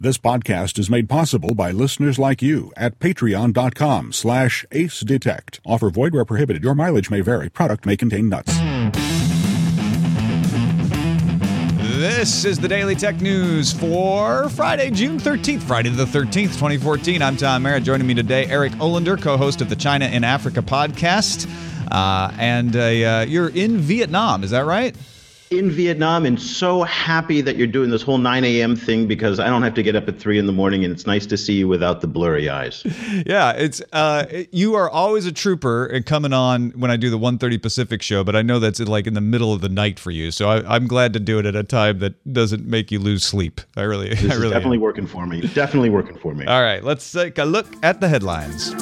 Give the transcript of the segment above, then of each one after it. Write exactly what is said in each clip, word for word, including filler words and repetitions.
This podcast is made possible by listeners like you at patreon.com slash ace detect. Offer void where prohibited. Your mileage may vary. Product may contain nuts. This is the Daily Tech News for Friday, June thirteenth, Friday the thirteenth, twenty fourteen. I'm Tom Merritt. Joining me today, Eric Olander, co-host of the China in Africa podcast. Uh, and uh, uh, you're in Vietnam, is that right? In Vietnam, and so happy that you're doing this whole nine a.m. thing because I don't have to get up at three in the morning, and it's nice to see you without the blurry eyes. Yeah, it's uh, you are always a trooper and coming on when I do the one thirty Pacific show, but I know that's like in the middle of the night for you, so I, I'm glad to do it at a time that doesn't make you lose sleep. I really, this I really is definitely am. working for me. Definitely working for me. All right, let's take a look at the headlines.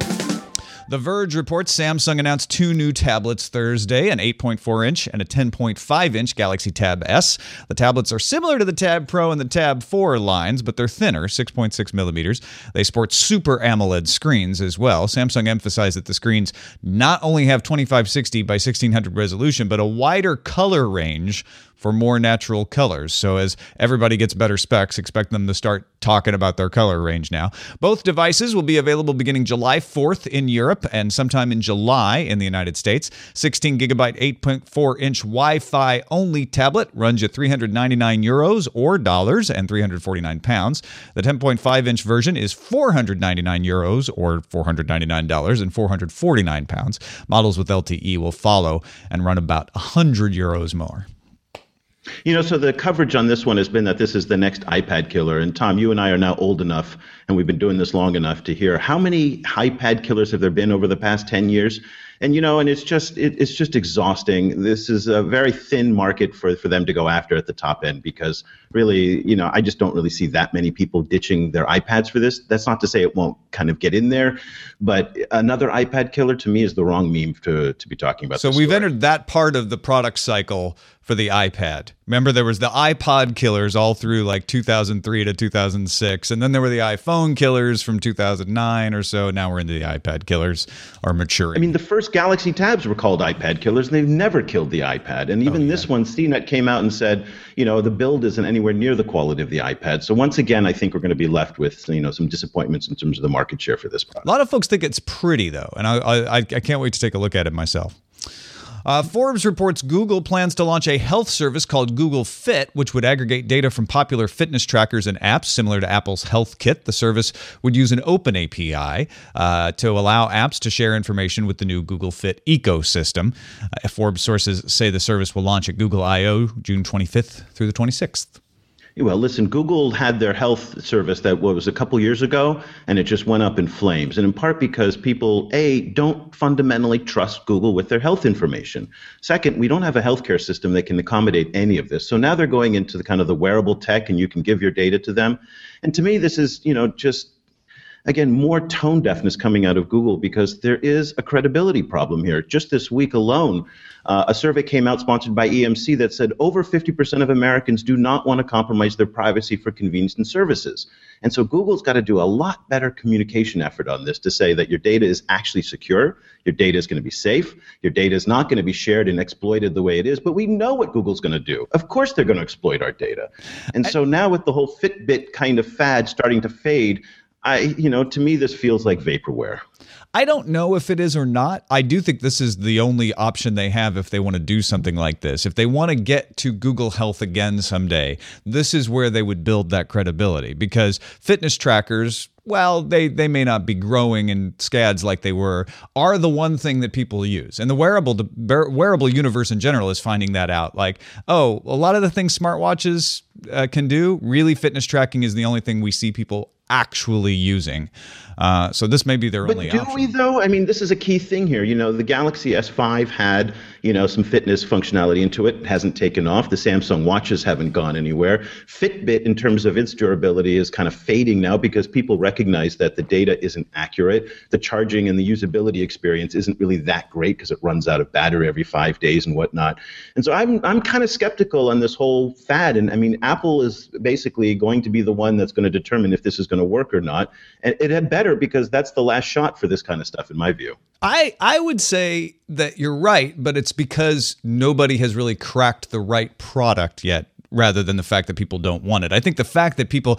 The Verge reports Samsung announced two new tablets Thursday, an eight point four inch and a ten point five inch Galaxy Tab S. The tablets are similar to the Tab Pro and the Tab four lines, but they're thinner, six point six millimeters. They sport Super AMOLED screens as well. Samsung emphasized that the screens not only have twenty-five sixty by sixteen hundred resolution, but a wider color range for more natural colors. So as everybody gets better specs, expect them to start talking about their color range now. Both devices will be available beginning July fourth in Europe and sometime in July in the United States. sixteen gigabyte, eight point four inch Wi-Fi only tablet runs you three hundred ninety-nine euros or dollars and three hundred forty-nine pounds. The ten point five inch version is four hundred ninety-nine euros or four hundred ninety-nine dollars and four hundred forty-nine pounds. Models with L T E will follow and run about one hundred euros more. You know, so the coverage on this one has been that this is the next iPad killer. And Tom, you and I are now old enough, and we've been doing this long enough to hear how many iPad killers have there been over the past ten years? And, you know, and it's just it, it's just exhausting. This is a very thin market for, for them to go after at the top end because really, you know, I just don't really see that many people ditching their iPads for this. That's not to say it won't kind of get in there. But another iPad killer to me is the wrong meme to, to be talking about. So we've story. entered that part of the product cycle for the iPad. Remember, there was the iPod killers all through like two thousand three to two thousand six. And then there were the iPhone killers from two thousand nine or so. Now we're into the iPad killers are maturing. I mean, the first Galaxy Tabs were called iPad killers, and they've never killed the iPad. And even oh, yeah. this one, C net came out and said, you know, the build isn't anywhere near the quality of the iPad. So once again, I think we're going to be left with, you know, some disappointments in terms of the market share for this product. A lot of folks think it's pretty, though, and I I, I can't wait to take a look at it myself. Uh, Forbes reports Google plans to launch a health service called Google Fit, which would aggregate data from popular fitness trackers and apps similar to Apple's Health Kit. The service would use an open A P I uh, to allow apps to share information with the new Google Fit ecosystem. Uh, Forbes sources say the service will launch at Google I O June twenty-fifth through the twenty-sixth. Well, listen, Google had their health service that what, was a couple years ago, and it just went up in flames. And in part because people, A, don't fundamentally trust Google with their health information. Second, we don't have a healthcare system that can accommodate any of this. So now they're going into the kind of the wearable tech, and you can give your data to them. And to me, this is, you know, just, again, more tone deafness coming out of Google because there is a credibility problem here. Just this week alone, uh, a survey came out sponsored by E M C that said over fifty percent of Americans do not want to compromise their privacy for convenience and services. And so Google's got to do a lot better communication effort on this to say that your data is actually secure, your data is going to be safe, your data is not going to be shared and exploited the way it is. But we know what Google's going to do. Of course they're going to exploit our data. And so now with the whole Fitbit kind of fad starting to fade, I, you know, to me, this feels like vaporware. I don't know if it is or not. I do think this is the only option they have if they want to do something like this. If they want to get to Google Health again someday, this is where they would build that credibility because fitness trackers, well, they, they may not be growing in scads like they were, are the one thing that people use. And the wearable the wearable universe in general is finding that out. Like, oh, a lot of the things smartwatches uh, can do, really fitness tracking is the only thing we see people actually using. Uh, so this may be their but only do option. we, though? I mean, this is a key thing here. You know, the Galaxy S five had, you know, some fitness functionality into it. It hasn't taken off. The Samsung watches haven't gone anywhere. Fitbit, in terms of its durability, is kind of fading now because people recognize that the data isn't accurate. The charging and the usability experience isn't really that great because it runs out of battery every five days and whatnot. And so I'm I'm kind of skeptical on this whole fad. And I mean, Apple is basically going to be the one that's going to determine if this is going to work or not. And it had better because that's the last shot for this kind of stuff, in my view. I, I would say that you're right, but it's because nobody has really cracked the right product yet, rather than the fact that people don't want it. I think the fact that people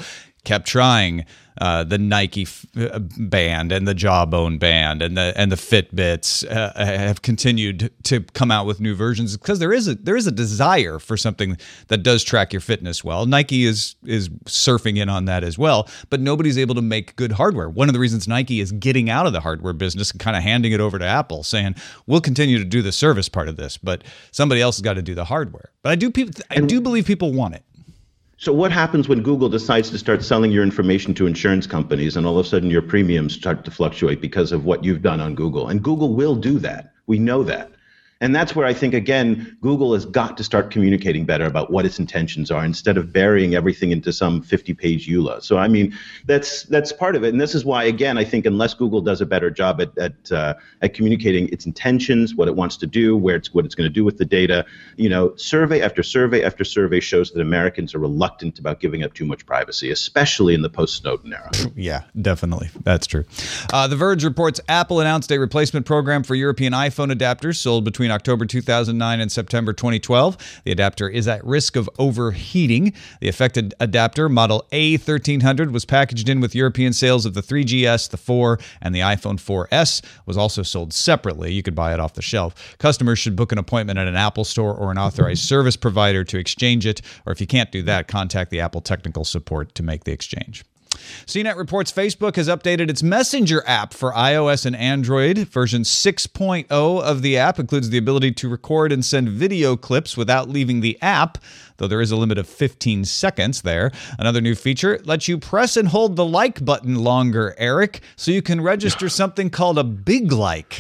kept trying uh, the Nike f- band and the Jawbone band and the and the Fitbits uh, have continued to come out with new versions because there is a there is a desire for something that does track your fitness well. Nike is is surfing in on that as well, but nobody's able to make good hardware. One of the reasons Nike is getting out of the hardware business and kind of handing it over to Apple, saying we'll continue to do the service part of this, but somebody else has got to do the hardware. But I do people I do believe people want it. So what happens when Google decides to start selling your information to insurance companies and all of a sudden your premiums start to fluctuate because of what you've done on Google? And Google will do that. We know that. And that's where I think, again, Google has got to start communicating better about what its intentions are instead of burying everything into some fifty-page E U L A. So, I mean, that's that's part of it. And this is why, again, I think unless Google does a better job at at, uh, at communicating its intentions, what it wants to do, where it's what it's going to do with the data, you know, survey after survey after survey shows that Americans are reluctant about giving up too much privacy, especially in the post-Snowden era. Yeah, definitely. That's true. Uh, The Verge reports Apple announced a replacement program for European iPhone adapters sold between October two thousand nine and September twenty twelve. The adapter is at risk of overheating. The affected adapter, model A thirteen hundred, was packaged in with European sales of the three G S, the four, and the iPhone four S, was also sold separately. You could buy it off the shelf. Customers should book an appointment at an Apple store or an authorized service provider to exchange it, or if you can't do that, contact the Apple technical support to make the exchange. C net reports Facebook has updated its Messenger app for iOS and Android. Version six point oh of the app includes the ability to record and send video clips without leaving the app, though there is a limit of fifteen seconds there. Another new feature lets you press and hold the like button longer, Eric, so you can register something called a big like.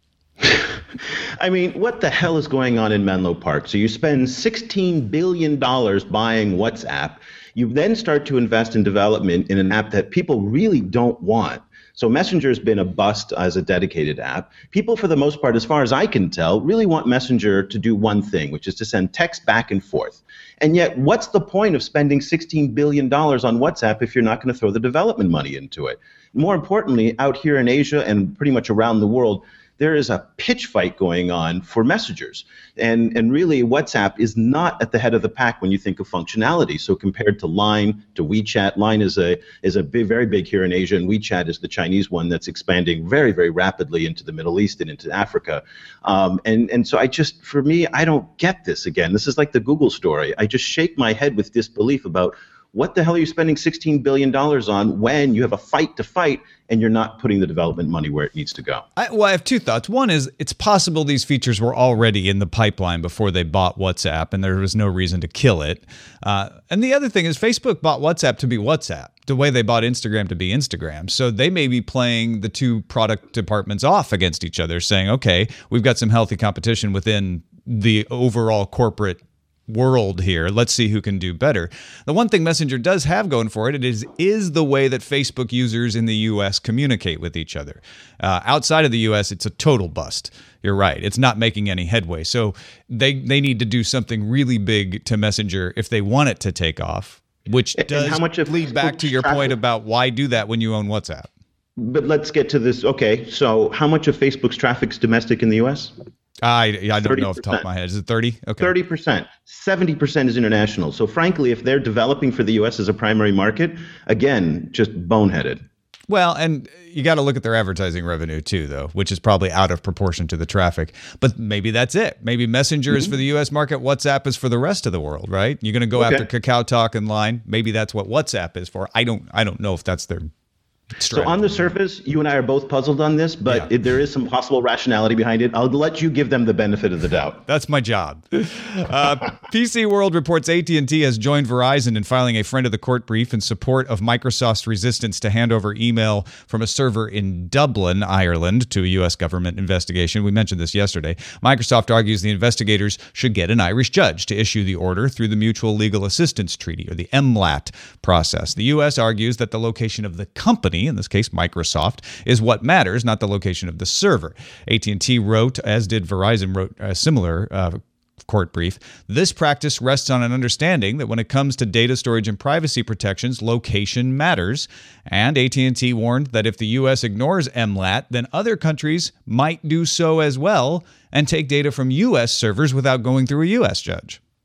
I mean, what the hell is going on in Menlo Park? So you spend sixteen billion dollars buying WhatsApp. You then start to invest in development in an app that people really don't want. So Messenger has been a bust as a dedicated app. People, for the most part, as far as I can tell, really want Messenger to do one thing, which is to send text back and forth. And yet, what's the point of spending sixteen billion dollars on WhatsApp if you're not going to throw the development money into it? More importantly, out here in Asia and pretty much around the world, there is a pitch fight going on for messengers. And, and really, WhatsApp is not at the head of the pack when you think of functionality. So compared to Line, to WeChat, Line is a is a big, very big here in Asia, and WeChat is the Chinese one that's expanding very, very rapidly into the Middle East and into Africa. Um, and, and so I just, for me, I don't get this again. This is like the Google story. I just shake my head with disbelief about what the hell are you spending sixteen billion dollars on when you have a fight to fight and you're not putting the development money where it needs to go? I, well, I have two thoughts. One is it's possible these features were already in the pipeline before they bought WhatsApp and there was no reason to kill it. Uh, and the other thing is Facebook bought WhatsApp to be WhatsApp, the way they bought Instagram to be Instagram. So they may be playing the two product departments off against each other, saying, okay, we've got some healthy competition within the overall corporate world here. Let's see who can do better. The one thing Messenger does have going for it, it is is the way that Facebook users in the U S communicate with each other. Uh, outside of the U S, it's a total bust. You're right. It's not making any headway. So they they need to do something really big to Messenger if they want it to take off, which does how much of lead back to your traffic- point about why do that when you own WhatsApp. But let's get to this. Okay, so how much of Facebook's traffic is domestic in the U S? I, I don't know off the top of my head. Is it thirty? Okay. thirty percent. seventy percent is international. So frankly, if they're developing for the U S as a primary market, again, just boneheaded. Well, and you got to look at their advertising revenue too, though, which is probably out of proportion to the traffic. But maybe that's it. Maybe Messenger mm-hmm. is for the U S market. WhatsApp is for the rest of the world, right? You're going to go okay. after Kakao Talk and Line. Maybe that's what WhatsApp is for. I don't. I don't know if that's their strategy. So on the surface, you and I are both puzzled on this, but yeah. it, there is some possible rationality behind it. I'll let you give them the benefit of the doubt. That's my job. Uh, P C World reports A T and T has joined Verizon in filing a friend of the court brief in support of Microsoft's resistance to hand over email from a server in Dublin, Ireland, to a U S government investigation. We mentioned this yesterday. Microsoft argues the investigators should get an Irish judge to issue the order through the Mutual Legal Assistance Treaty, or the M LAT process. The U S argues that the location of the company, in this case Microsoft, is what matters, not the location of the server. A T and T wrote, as did Verizon, wrote a similar uh, court brief. This practice rests on an understanding that when it comes to data storage and privacy protections, location matters. And A T and T warned that if the U S ignores M LAT, then other countries might do so as well and take data from U S servers without going through a U S judge.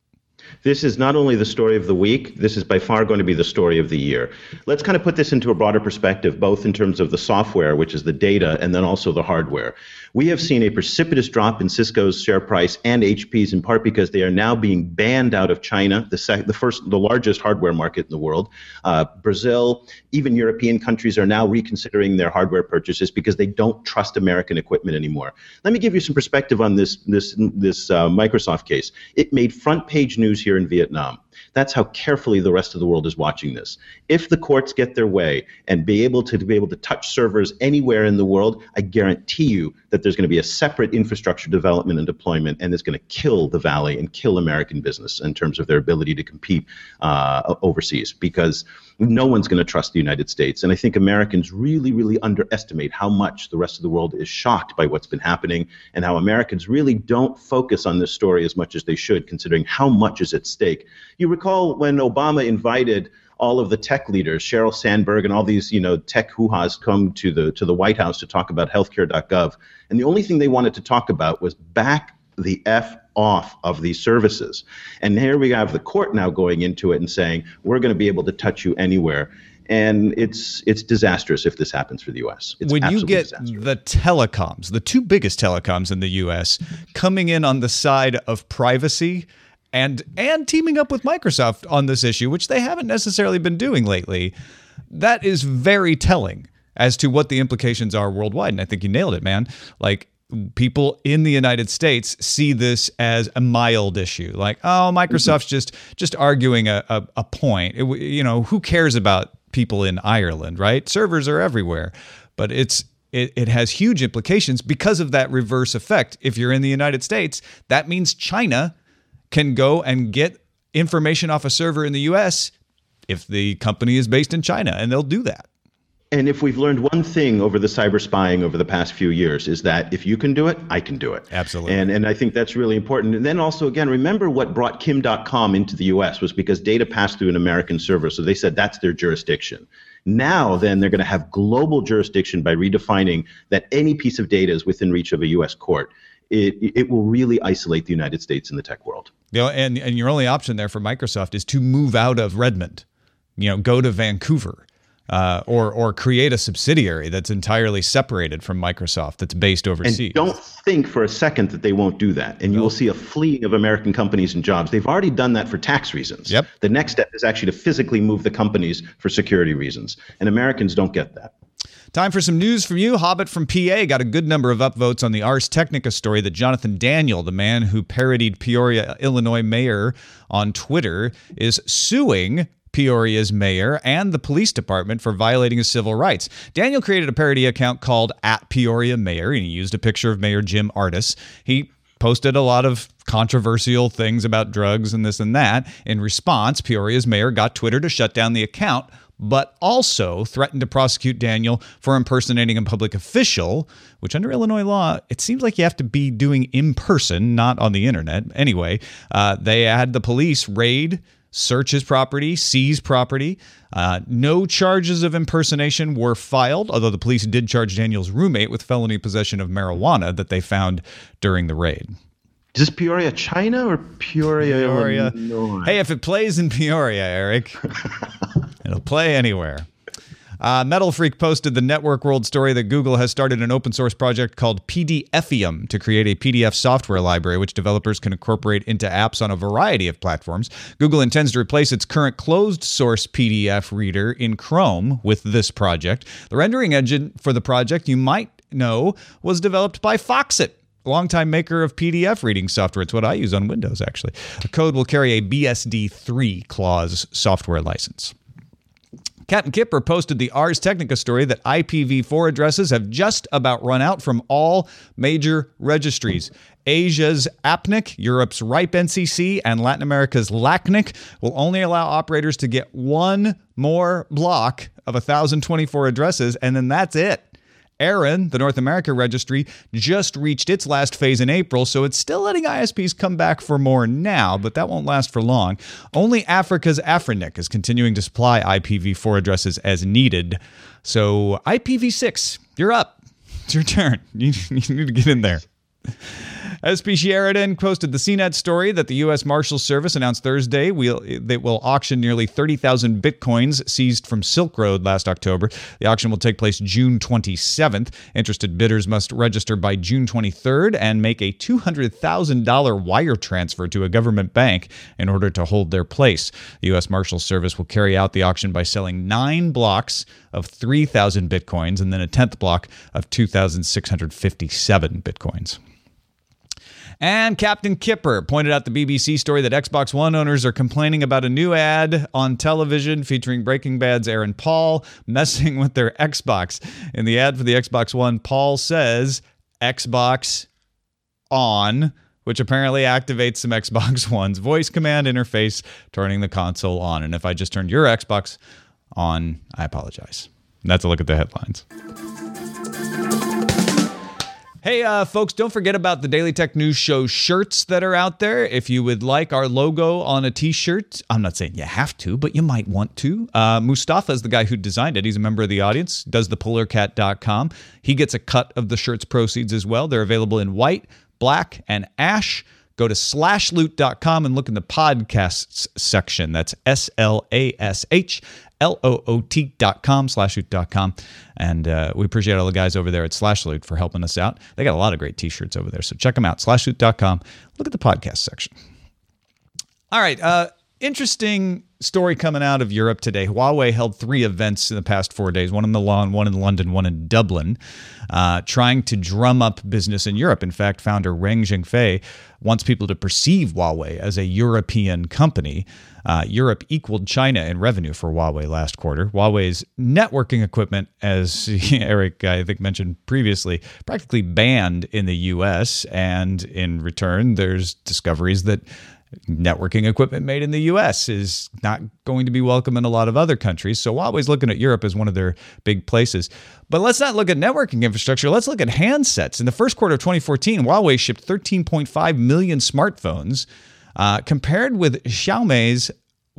This is not only the story of the week, this is by far going to be the story of the year. Let's kind of put this into a broader perspective, both in terms of the software, which is the data, and then also the hardware. We have seen a precipitous drop in Cisco's share price and H P's, in part because they are now being banned out of China, the, sec- the first, the largest hardware market in the world. Uh, Brazil, even European countries are now reconsidering their hardware purchases because they don't trust American equipment anymore. Let me give you some perspective on this, this, this uh, Microsoft case. It made front page news here in Vietnam. That's how carefully the rest of the world is watching this. If the courts get their way and be able to, to be able to touch servers anywhere in the world, I guarantee you that there's going to be a separate infrastructure development and deployment, and it's going to kill the Valley and kill American business in terms of their ability to compete uh, overseas, because no one's going to trust the United States. And I think Americans really, really underestimate how much the rest of the world is shocked by what's been happening, and how Americans really don't focus on this story as much as they should, considering how much is at stake. You recall when Obama invited all of the tech leaders, Sheryl Sandberg and all these, you know, tech hoo-has come to the to the White House to talk about healthcare dot gov. And the only thing they wanted to talk about was back the F off of these services. And here we have the court now going into it and saying, we're going to be able to touch you anywhere. And it's it's disastrous if this happens for the U S. It's when you get disastrous. The telecoms, the two biggest telecoms in the U S, coming in on the side of privacy and and teaming up with Microsoft on this issue, which they haven't necessarily been doing lately, that is very telling as to what the implications are worldwide. And I think you nailed it, man. Like, people in the United States see this as a mild issue. Like, oh, Microsoft's just just arguing a, a, a point. It, you know, who cares about people in Ireland, right? Servers are everywhere. But it's it, it has huge implications because of that reverse effect. If you're in the United States, that means China can go and get information off a server in the U S if the company is based in China, and they'll do that. And if we've learned one thing over the cyber spying over the past few years, is that if you can do it, I can do it. Absolutely. And and I think that's really important. And then also, again, remember what brought Kim dot com into the U S was because data passed through an American server. So they said that's their jurisdiction. Now, then, they're going to have global jurisdiction by redefining that any piece of data is within reach of a U S court. It it will really isolate the United States in the tech world. You know, and, and your only option there for Microsoft is to move out of Redmond, you know, go to Vancouver. Uh, or or create a subsidiary that's entirely separated from Microsoft that's based overseas. And don't think for a second that they won't do that. And you will see a fleeing of American companies and jobs. They've already done that for tax reasons. Yep. The next step is actually to physically move the companies for security reasons. And Americans don't get that. Time for some news from you. Hobbit from P A got a good number of upvotes on the Ars Technica story that Jonathan Daniel, the man who parodied Peoria, Illinois mayor on Twitter, is suing Peoria's mayor and the police department for violating his civil rights. Daniel created a parody account called at Peoria Mayor, and he used a picture of Mayor Jim Artis. He posted a lot of controversial things about drugs and this and that. In response, Peoria's mayor got Twitter to shut down the account, but also threatened to prosecute Daniel for impersonating a public official, which under Illinois law, it seems like you have to be doing in person, not on the internet. Anyway, uh, they had the police raid, search his property, seize property. Uh, no charges of impersonation were filed, although the police did charge Daniel's roommate with felony possession of marijuana that they found during the raid. Is this Peoria, China, or Peoria, Peoria. Illinois? Hey, if it plays in Peoria, Eric, it'll play anywhere. Uh, Metal Freak posted the Network World story that Google has started an open source project called PDFium to create a P D F software library which developers can incorporate into apps on a variety of platforms. Google intends to replace its current closed source P D F reader in Chrome with this project. The rendering engine for the project, you might know, was developed by Foxit, a longtime maker of P D F reading software. It's what I use on Windows, actually. The code will carry a B S D three clause software license. Captain Kipper posted the Ars Technica story that I P v four addresses have just about run out from all major registries. Asia's APNIC, Europe's RIPE N C C, and Latin America's LACNIC will only allow operators to get one more block of one thousand twenty-four addresses, and then that's it. ARIN, the North America registry, just reached its last phase in April, so it's still letting I S Ps come back for more now, but that won't last for long. Only Africa's AFRINIC is continuing to supply I P v four addresses as needed. So I P v six, you're up. It's your turn. You, you need to get in there. S P Sheridan posted the C net story that the U S Marshals Service announced Thursday we'll, they will auction nearly thirty thousand bitcoins seized from Silk Road last October. The auction will take place June twenty-seventh. Interested bidders must register by June twenty-third and make a two hundred thousand dollars wire transfer to a government bank in order to hold their place. The U S Marshals Service will carry out the auction by selling nine blocks of three thousand bitcoins and then a tenth block of two thousand six hundred fifty-seven bitcoins. And Captain Kipper pointed out the B B C story that Xbox One owners are complaining about a new ad on television featuring Breaking Bad's Aaron Paul messing with their Xbox. In the ad for the Xbox One, Paul says Xbox on, which apparently activates some Xbox One's voice command interface, turning the console on. And if I just turned your Xbox on, I apologize. And that's a look at the headlines. Hey, uh, folks, don't forget about the Daily Tech News Show shirts that are out there. If you would like our logo on a t-shirt, I'm not saying you have to, but you might want to. Uh, Mustafa is the guy who designed it. He's a member of the audience, does the polar cat dot com. He gets a cut of the shirt's proceeds as well. They're available in white, black, and ash. Go to slash loot dot com and look in the podcasts section. That's S L A S H L O O T dot com, slash loot dot com. And uh, we appreciate all the guys over there at Slash Loot for helping us out. They got a lot of great t-shirts over there, so check them out, slash loot dot com. Look at the podcast section. All right, uh, interesting story coming out of Europe today. Huawei held three events in the past four days, one in Milan, one in London, one in Dublin, uh, trying to drum up business in Europe. In fact, founder Reng Zhengfei wants people to perceive Huawei as a European company. Uh, Europe equaled China in revenue for Huawei last quarter. Huawei's networking equipment, as Eric, I think, mentioned previously, practically banned in the U S, and in return, there's discoveries that networking equipment made in the U S is not going to be welcome in a lot of other countries. So Huawei's looking at Europe as one of their big places. But let's not look at networking infrastructure. Let's look at handsets. In the first quarter of twenty fourteen, Huawei shipped thirteen point five million smartphones, uh, compared with Xiaomi's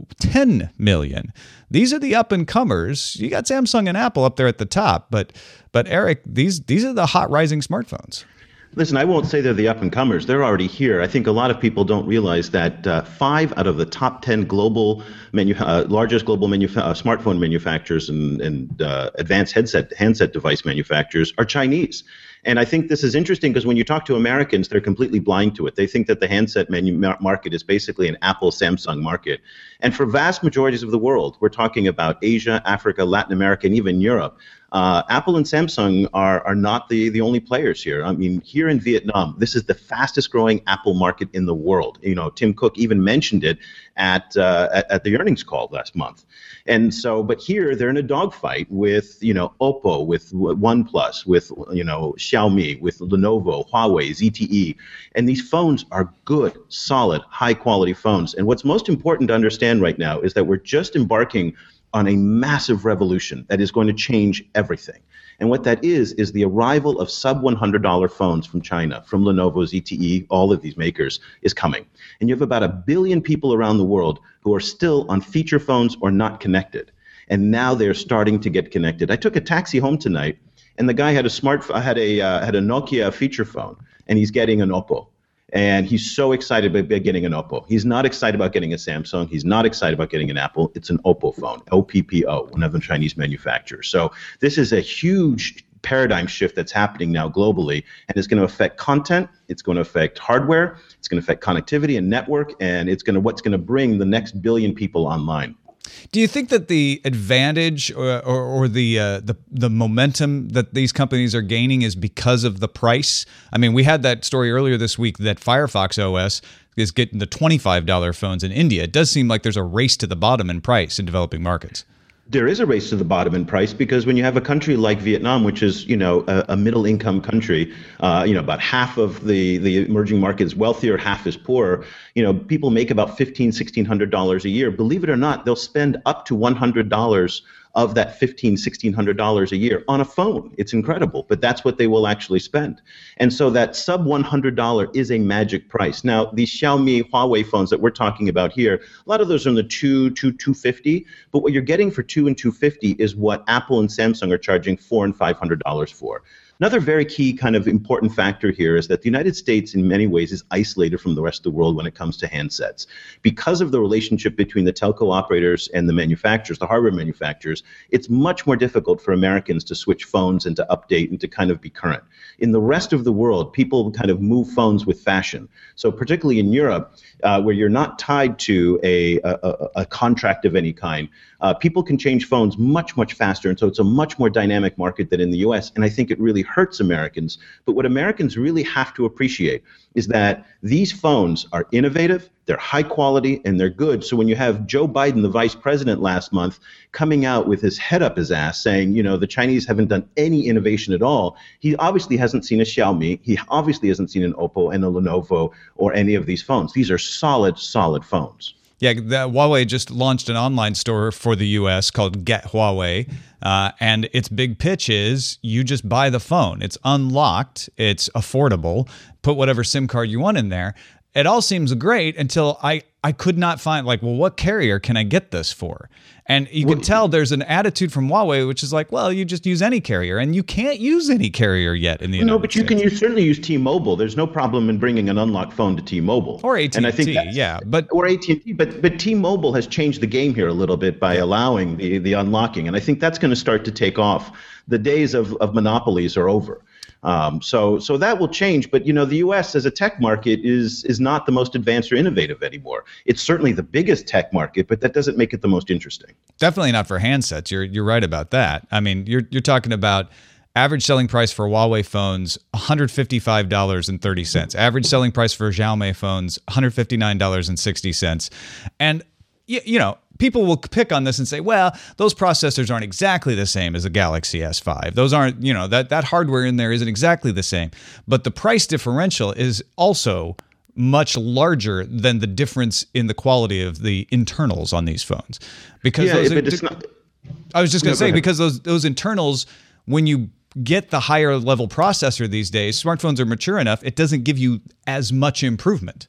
ten million. These are the up-and-comers. You got Samsung and Apple up there at the top. But, but Eric, these these are the hot rising smartphones. Listen, I won't say they're the up-and-comers. They're already here. I think a lot of people don't realize that uh, five out of the top ten global manu- uh, largest global manu- uh, smartphone manufacturers and, and uh, advanced headset handset device manufacturers are Chinese. And I think this is interesting because when you talk to Americans, they're completely blind to it. They think that the handset menu market is basically an Apple, Samsung market. And for vast majorities of the world, we're talking about Asia, Africa, Latin America, and even Europe. Uh, Apple and Samsung are are not the, the only players here. I mean, here in Vietnam, this is the fastest growing Apple market in the world. You know, Tim Cook even mentioned it at, uh, at at the earnings call last month. And so, but here they're in a dogfight with, you know, Oppo, with OnePlus, with, you know, Xiaomi, with Lenovo, Huawei, Z T E. And these phones are good, solid, high quality phones. And what's most important to understand right now is that we're just embarking on a massive revolution that is going to change everything. And what that is, is the arrival of sub one hundred dollars phones from China, from Lenovo, Z T E, all of these makers, is coming. And you have about a billion people around the world who are still on feature phones or not connected. And now they're starting to get connected. I took a taxi home tonight, and the guy had a smart, had a uh, had a Nokia feature phone, and he's getting an Oppo. And he's so excited about getting an Oppo. He's not excited about getting a Samsung. He's not excited about getting an Apple. It's an Oppo phone, O P P O, one of the Chinese manufacturers. So this is a huge paradigm shift that's happening now globally, and it's going to affect content. It's going to affect hardware. It's going to affect connectivity and network, and it's going to what's going to bring the next billion people online. Do you think that the advantage or, or, or the, uh, the the momentum that these companies are gaining is because of the price? I mean, we had that story earlier this week that Firefox O S is getting the twenty-five dollars phones in India. It does seem like there's a race to the bottom in price in developing markets. There is a race to the bottom in price because when you have a country like Vietnam, which is, you know, a, a middle income country, uh, you know, about half of the, the emerging market is wealthier, half is poorer. You know, people make about fifteen hundred dollars, sixteen hundred dollars a year. Believe it or not, they'll spend up to one hundred dollars of that fifteen hundred dollars, sixteen hundred dollars a year on a phone. It's incredible, but that's what they will actually spend. And so that sub one hundred dollars is a magic price. Now, these Xiaomi, Huawei phones that we're talking about here, a lot of those are in the two, two, two fifty, but what you're getting for two and two fifty is what Apple and Samsung are charging four and five hundred dollars for. Another very key kind of important factor here is that the United States in many ways is isolated from the rest of the world when it comes to handsets. Because of the relationship between the telco operators and the manufacturers, the hardware manufacturers, it's much more difficult for Americans to switch phones and to update and to kind of be current. In the rest of the world, people kind of move phones with fashion. So particularly in Europe, uh, where you're not tied to a, a, a contract of any kind, uh, people can change phones much, much faster. And so it's a much more dynamic market than in the U S. And I think it really hurts Americans. But what Americans really have to appreciate is that these phones are innovative, they're high quality, and they're good. So when you have Joe Biden, the vice president last month, coming out with his head up his ass saying, you know, the Chinese haven't done any innovation at all, he obviously hasn't seen a Xiaomi, he obviously hasn't seen an Oppo and a Lenovo or any of these phones. These are solid, solid phones. Yeah, the, Huawei just launched an online store for the U S called Get Huawei, uh, and its big pitch is you just buy the phone. It's unlocked, it's affordable, put whatever SIM card you want in there. It all seems great until I, I could not find, like, well, what carrier can I get this for? And you can tell there's an attitude from Huawei, which is like, well, you just use any carrier, and you can't use any carrier yet in the United States. No, but you can use, certainly use T-Mobile. There's no problem in bringing an unlocked phone to T-Mobile. Or A T and T, and I think yeah. But, or A T and T, but, but T-Mobile has changed the game here a little bit by allowing the, the unlocking, and I think that's going to start to take off. The days of, of monopolies are over. Um, so so that will change, but you know the U S as a tech market is is not the most advanced or innovative anymore. It's certainly the biggest tech market, but that doesn't make it the most interesting. Definitely not for handsets. You're you're right about that. I mean, you're you're talking about average selling price for Huawei phones one hundred fifty-five dollars and thirty cents. Average selling price for Xiaomi phones one hundred fifty-nine dollars and sixty cents. And you, you know, people will pick on this and say, well, those processors aren't exactly the same as a Galaxy S five. Those aren't, you know, that, that hardware in there isn't exactly the same. But the price differential is also much larger than the difference in the quality of the internals on these phones. Because yeah, those but are, it's not. I was just going to No, say, go because those those internals, when you get the higher level processor these days, smartphones are mature enough, it doesn't give you as much improvement.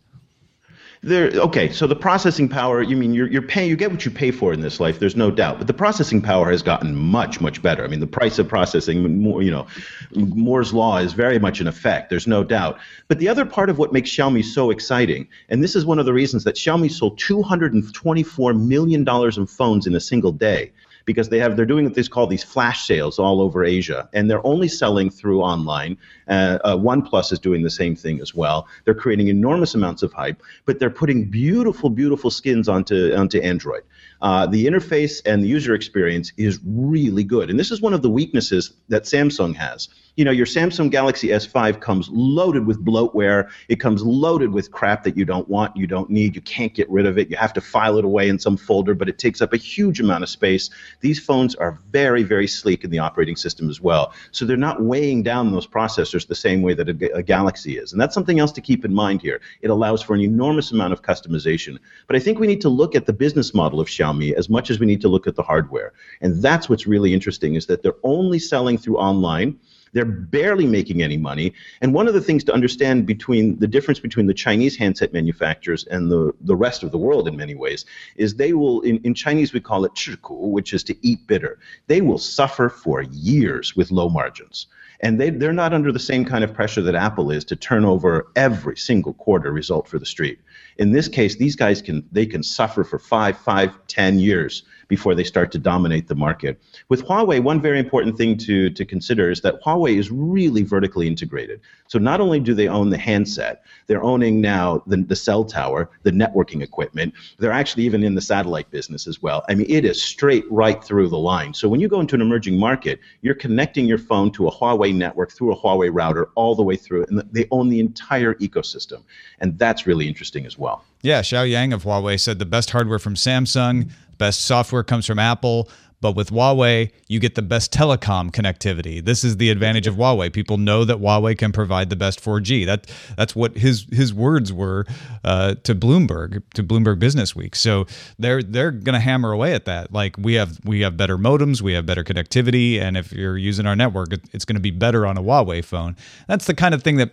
There, okay, so the processing power, you mean you're you're paying, you get what you pay for in this life, there's no doubt. But the processing power has gotten much, much better. I mean, the price of processing, more, you know, Moore's law is very much in effect, there's no doubt. But the other part of what makes Xiaomi so exciting, and this is one of the reasons that Xiaomi sold two hundred twenty-four million dollars in phones in a single day, because they have they're doing what they call these flash sales all over Asia, and they're only selling through online. Uh, uh, OnePlus is doing the same thing as well. They're creating enormous amounts of hype, but they're putting beautiful, beautiful skins onto onto Android. Uh, the interface and the user experience is really good, and this is one of the weaknesses that Samsung has. You know, your Samsung Galaxy S five comes loaded with bloatware. It comes loaded with crap that you don't want, you don't need, you can't get rid of it. You have to file it away in some folder, but it takes up a huge amount of space. These phones are very, very sleek in the operating system as well. So they're not weighing down those processors the same way that a, a Galaxy is. And that's something else to keep in mind here. It allows for an enormous amount of customization. But I think we need to look at the business model of Xiaomi as much as we need to look at the hardware. And that's what's really interesting, is that they're only selling through online. They're barely making any money. And one of the things to understand between the difference between the Chinese handset manufacturers and the, the rest of the world in many ways is they will, in, in Chinese we call it 吃苦, which is to eat bitter. They will suffer for years with low margins. And they, they're not under the same kind of pressure that Apple is to turn over every single quarter result for the street. In this case, these guys can they can suffer for five, five, ten years before they start to dominate the market. With Huawei, one very important thing to, to consider is that Huawei is really vertically integrated. So not only do they own the handset, they're owning now the, the cell tower, the networking equipment. They're actually even in the satellite business as well. I mean, it is straight right through the line. So when you go into an emerging market, you're connecting your phone to a Huawei network through a Huawei router all the way through, and they own the entire ecosystem. And that's really interesting as well. Yeah, Xiao Yang of Huawei said the best hardware from Samsung, best software comes from Apple, but with Huawei, you get the best telecom connectivity. This is the advantage of Huawei. People know that Huawei can provide the best four G. That that's what his his words were uh, to Bloomberg, to Bloomberg Business Week. So they're they're going to hammer away at that. Like we have we have better modems, we have better connectivity, and if you're using our network, it's going to be better on a Huawei phone. That's the kind of thing that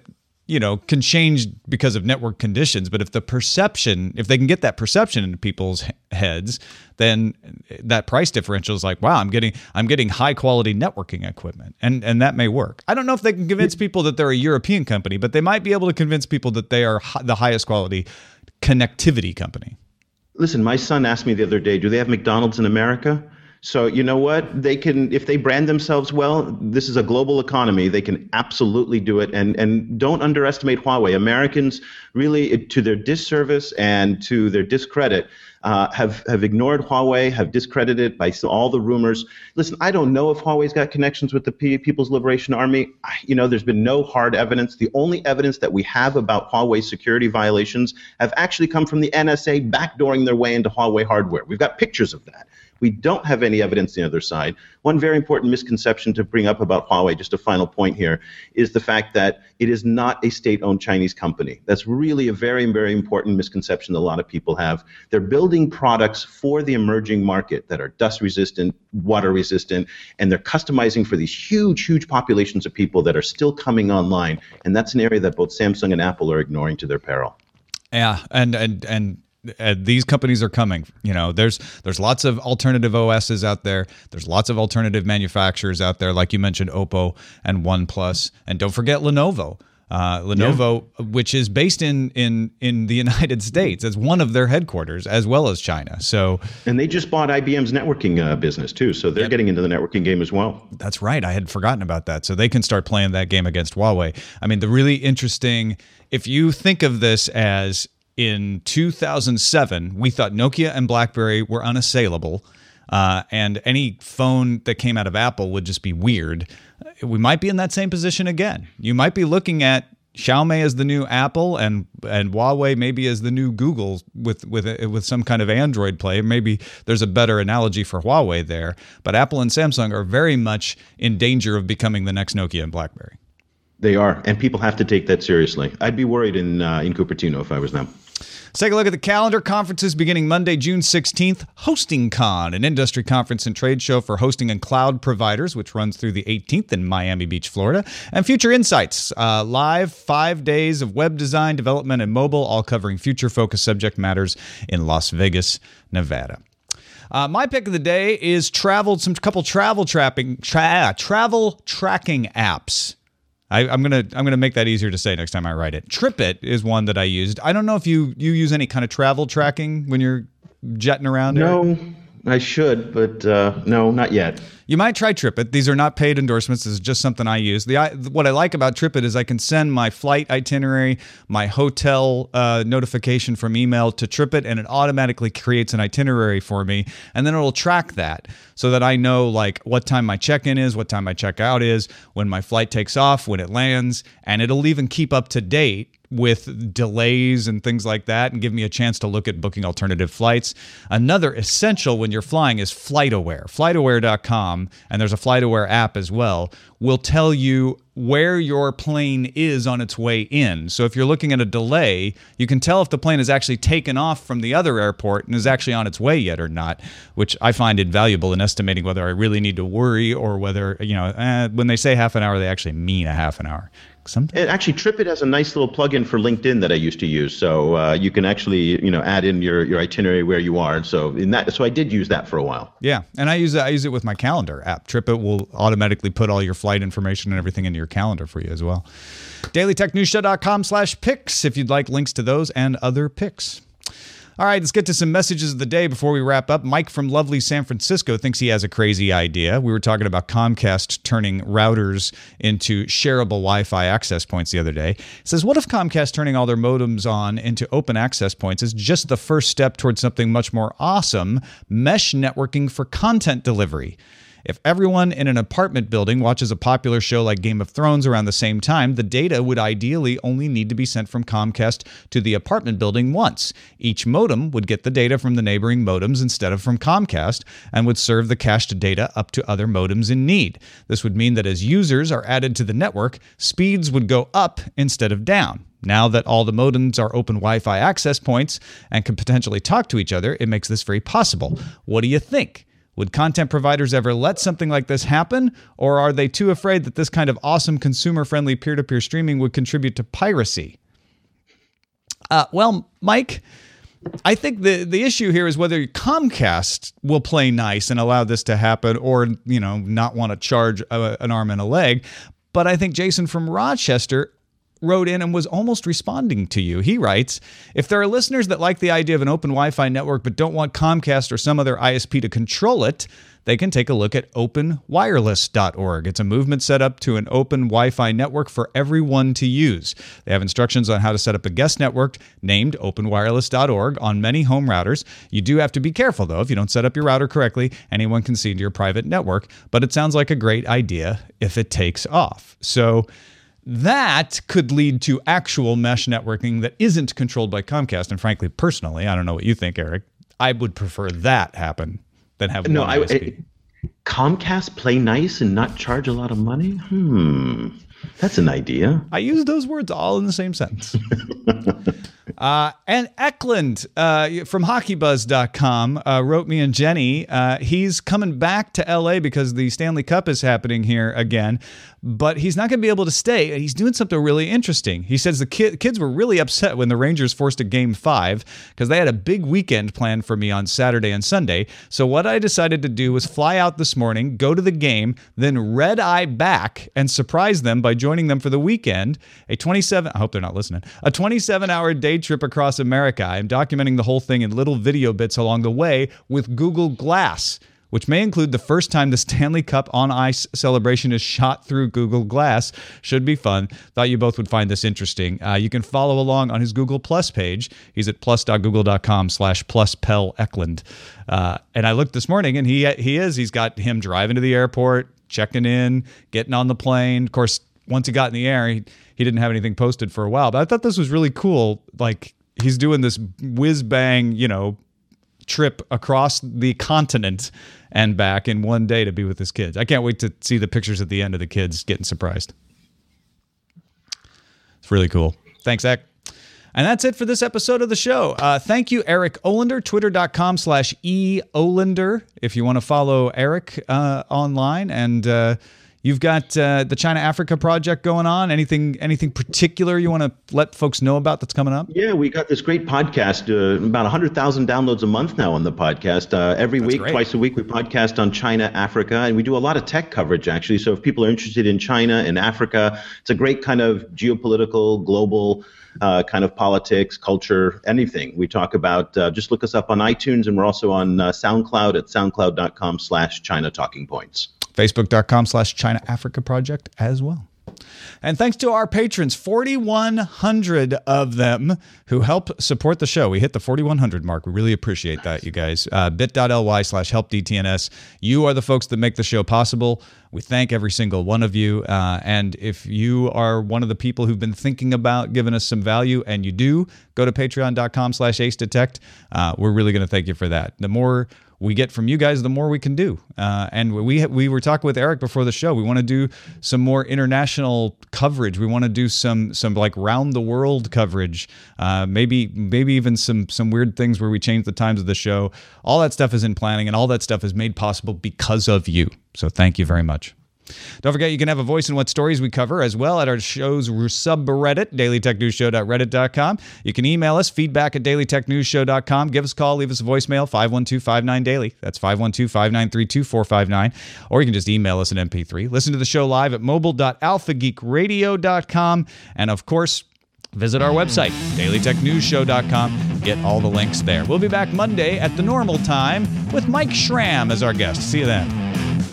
you know, can change because of network conditions. But if the perception, if they can get that perception into people's heads, then that price differential is like, wow, I'm getting I'm getting high quality networking equipment, and and that may work. I don't know if they can convince people that they're a European company, but they might be able to convince people that they are hi- the highest quality connectivity company. Listen, my son asked me the other day, do they have McDonald's in America? So you know what? They can, if they brand themselves well, this is a global economy. They can absolutely do it. And and don't underestimate Huawei. Americans really, to their disservice and to their discredit, uh, have, have ignored Huawei, have discredited by all the rumors. Listen, I don't know if Huawei's got connections with the P- People's Liberation Army. You know, there's been no hard evidence. The only evidence that we have about Huawei security violations have actually come from the N S A backdooring their way into Huawei hardware. We've got pictures of that. We don't have any evidence on the other side. One very important misconception to bring up about Huawei, just a final point here, is the fact that it is not a state-owned Chinese company. That's really a very, very important misconception that a lot of people have. They're building products for the emerging market that are dust-resistant, water-resistant, and they're customizing for these huge, huge populations of people that are still coming online. And that's an area that both Samsung and Apple are ignoring to their peril. Yeah, and and and. Uh, these companies are coming. You know, there's there's lots of alternative O Ss out there. There's lots of alternative manufacturers out there, like you mentioned, Oppo and OnePlus, and don't forget Lenovo. Uh, Lenovo, yeah. which is based in in in the United States, as one of their headquarters, as well as China. So, and they just bought I B M's networking uh, business too, so they're yep. getting into the networking game as well. That's right. I had forgotten about that. So they can start playing that game against Huawei. I mean, the really interesting, if you think of this as in two thousand seven, we thought Nokia and BlackBerry were unassailable, uh, and any phone that came out of Apple would just be weird. We might be in that same position again. You might be looking at Xiaomi as the new Apple, and and Huawei maybe as the new Google with with with some kind of Android play. Maybe there's a better analogy for Huawei there, but Apple and Samsung are very much in danger of becoming the next Nokia and BlackBerry. They are, and people have to take that seriously. I'd be worried in uh, in Cupertino if I was them. Let's take a look at the calendar. Conferences beginning Monday, June sixteenth. HostingCon, an industry conference and trade show for hosting and cloud providers, which runs through the eighteenth in Miami Beach, Florida. And Future Insights, uh, live five days of web design, development, and mobile, all covering future-focused subject matters in Las Vegas, Nevada. Uh, my pick of the day is travel. Some couple travel trapping, tra- travel tracking apps. I, I'm gonna I'm gonna make that easier to say next time I write it. TripIt is one that I used. I don't know if you you use any kind of travel tracking when you're jetting around. No, Eric? I should, but uh, no, not yet. You might try TripIt. These are not paid endorsements. This is just something I use. The I, what I like about TripIt is I can send my flight itinerary, my hotel uh, notification from email to TripIt, and it automatically creates an itinerary for me, and then it'll track that so that I know like what time my check-in is, what time my check-out is, when my flight takes off, when it lands, and it'll even keep up to date with delays and things like that, and give me a chance to look at booking alternative flights. Another essential when you're flying is FlightAware. FlightAware dot com, and there's a FlightAware app as well, will tell you where your plane is on its way in. So if you're looking at a delay, you can tell if the plane has actually taken off from the other airport and is actually on its way yet or not, which I find invaluable in estimating whether I really need to worry or whether, you know, eh, when they say half an hour, they actually mean a half an hour. Sometimes. It actually, TripIt has a nice little plugin for LinkedIn that I used to use, so uh, you can actually, you know, add in your, your itinerary where you are. So in that, so I did use that for a while. Yeah, and I use it. I use it with my calendar app. TripIt will automatically put all your flight information and everything into your calendar for you as well. daily tech news show dot com slash picks if you'd like links to those and other picks. All right, let's get to some messages of the day before we wrap up. Mike from lovely San Francisco thinks he has a crazy idea. We were talking about Comcast turning routers into shareable Wi-Fi access points the other day. It says, what if Comcast turning all their modems on into open access points is just the first step towards something much more awesome, mesh networking for content delivery? If everyone in an apartment building watches a popular show like Game of Thrones around the same time, the data would ideally only need to be sent from Comcast to the apartment building once. Each modem would get the data from the neighboring modems instead of from Comcast and would serve the cached data up to other modems in need. This would mean that as users are added to the network, speeds would go up instead of down. Now that all the modems are open Wi-Fi access points and can potentially talk to each other, it makes this very possible. What do you think? Would content providers ever let something like this happen, or are they too afraid that this kind of awesome consumer-friendly peer-to-peer streaming would contribute to piracy? Uh, well, Mike, I think the, the issue here is whether Comcast will play nice and allow this to happen, or, you know, not want to charge a, an arm and a leg. But I think Jason from Rochester wrote in and was almost responding to you. He writes, if there are listeners that like the idea of an open Wi-Fi network but don't want Comcast or some other I S P to control it, they can take a look at open wireless dot org. It's a movement set up to an open Wi-Fi network for everyone to use. They have instructions on how to set up a guest network named open wireless dot org on many home routers. You do have to be careful, though. If you don't set up your router correctly, anyone can see into your private network. But it sounds like a great idea if it takes off. So that could lead to actual mesh networking that isn't controlled by Comcast. And frankly, personally, I don't know what you think, Eric, I would prefer that happen than have no, one I, I S P. I, Comcast play nice and not charge a lot of money? Hmm, that's an idea. I use those words all in the same sentence. Uh, and Eklund uh, from hockey buzz dot com uh, wrote me and Jenny. Uh, he's coming back to L A because the Stanley Cup is happening here again, but he's not going to be able to stay. He's doing something really interesting. He says the ki- kids were really upset when the Rangers forced a game five because they had a big weekend planned for me on Saturday and Sunday. So what I decided to do was fly out this morning, go to the game, then red eye back and surprise them by joining them for the weekend. A twenty-seven, I hope they're not listening, a twenty-seven hour day trip across America. I'm documenting the whole thing in little video bits along the way with Google Glass, which may include the first time the Stanley Cup on Ice celebration is shot through Google Glass. Should be fun. Thought you both would find this interesting. Uh, you can follow along on his Google Plus page. He's at plus.google.com slash plus Pel Eklund. Uh, and I looked this morning, and he he is. He's got him driving to the airport, checking in, getting on the plane. Of course, once he got in the air, he, he didn't have anything posted for a while. But I thought this was really cool. Like, he's doing this whiz-bang, you know, trip across the continent and back in one day to be with his kids. I can't wait to see the pictures at the end of the kids getting surprised. It's really cool. Thanks, Ek. And that's it for this episode of the show. Uh, thank you, Eric Olander, twitter.com slash E Olander, if you want to follow Eric uh, online. And uh, you've got uh, the China Africa project going on. Anything anything particular you want to let folks know about that's coming up? Yeah, we got this great podcast, uh, about one hundred thousand downloads a month now on the podcast. Uh, every that's week, great. Twice a week, we podcast on China, Africa, and we do a lot of tech coverage, actually. So if people are interested in China and Africa, it's a great kind of geopolitical, global uh, kind of politics, culture, anything. We talk about, uh, just look us up on iTunes, and we're also on uh, SoundCloud at soundcloud.com slash China Talking Points. Facebook.com slash China Africa Project as well. And thanks to our patrons, forty-one hundred of them who help support the show. We hit the forty-one hundred mark. We really appreciate that, you guys. Uh, bit.ly slash help DTNS. You are the folks that make the show possible. We thank every single one of you. Uh, and if you are one of the people who've been thinking about giving us some value, and you do, go to patreon.com slash ace detect. Uh, we're really going to thank you for that. The more we get from you guys, the more we can do. Uh, and we we were talking with Eric before the show. We want to do some more international coverage. We want to do some some like round the world coverage. Uh, maybe maybe even some some weird things where we change the times of the show. All that stuff is in planning, and all that stuff is made possible because of you. So thank you very much. Don't forget, you can have a voice in what stories we cover as well at our show's subreddit, daily tech news show dot reddit dot com. You can email us, feedback at daily tech news show dot com. Give us a call, leave us a voicemail, five one two, five nine, daily. That's five one two, five nine three, two four five nine. Or you can just email us an M P three. Listen to the show live at mobile dot alpha geek radio dot com. And of course, visit our website, daily tech news show dot com. Get all the links there. We'll be back Monday at the normal time with Mike Schramm as our guest. See you then.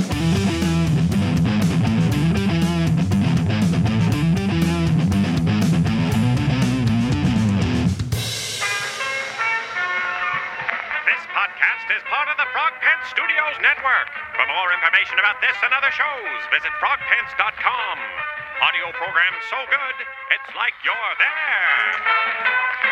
Studios Network. For more information about this and other shows, visit frog pants dot com. Audio program so good, it's like you're there.